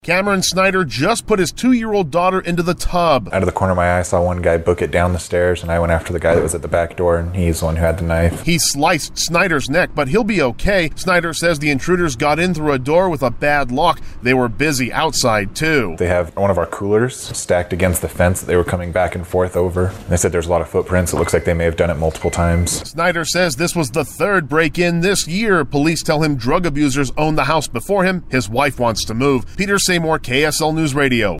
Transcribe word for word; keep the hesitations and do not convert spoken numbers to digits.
Cameron Snyder just put his two-year-old daughter into the tub. Out of the corner of my eye, I saw one guy book it down the stairs, and I went after the guy that was at the back door, and he's the one who had the knife. He sliced Snyder's neck, but he'll be okay. Snyder says the intruders got in through a door with a bad lock. They were busy outside, too. They have one of our coolers stacked against the fence that they were coming back and forth over. They said there's a lot of footprints. It looks like they may have done it multiple times. Snyder says this was the third break-in this year. Police tell him drug abusers owned the house before him. His wife wants to move. Peter Seymour, K S L News Radio.